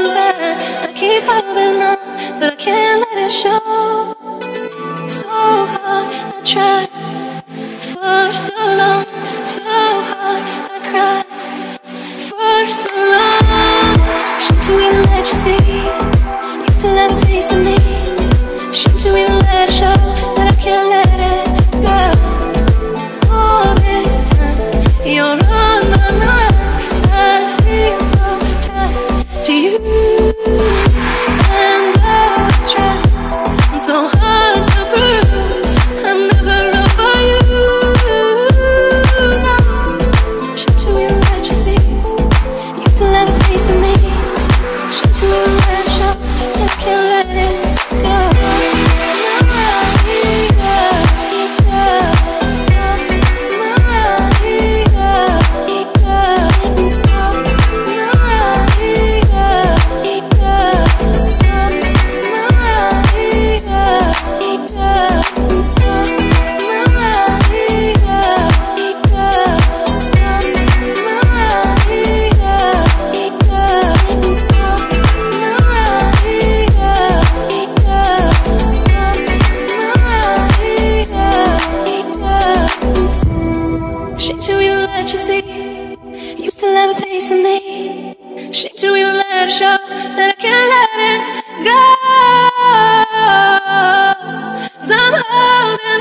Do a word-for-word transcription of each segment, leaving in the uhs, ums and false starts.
feels bad. I keep holding on, but I can't let it show. So hard I tried for so long, so hard I cried for so long. Shame to even let you see you still have a piece of me. Shame to even let it show that I can't let it go. All this time you're on my mind. I feel so tied to you, and I try so hard to prove I'm never over you. No. Shame to even let you see you still have a piece of me. Shame to even let it show that I can't let it go. Shame to even let you see you still have a piece of me. Shame to even let it show that I can't let it go. 'Cause I'm holding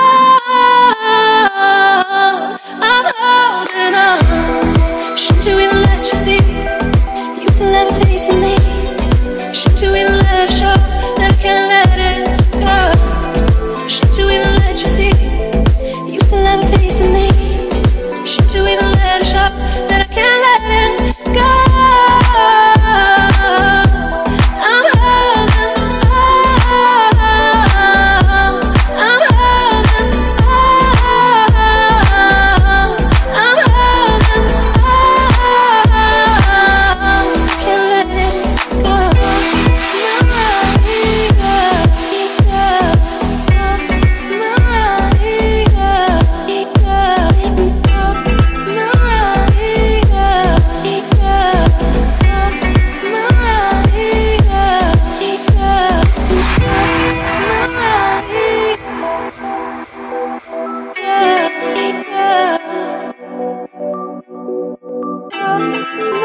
on, I'm holding on. Shame to even let you see you still have a piece of me. Shame to even let it show that I can't let it go. Shame to even let you see you still have a piece of me. Shame to even let it show that I can't let it go. I'm holding on, I'm holding on, I'm holding on. Can't let it go. Yeah.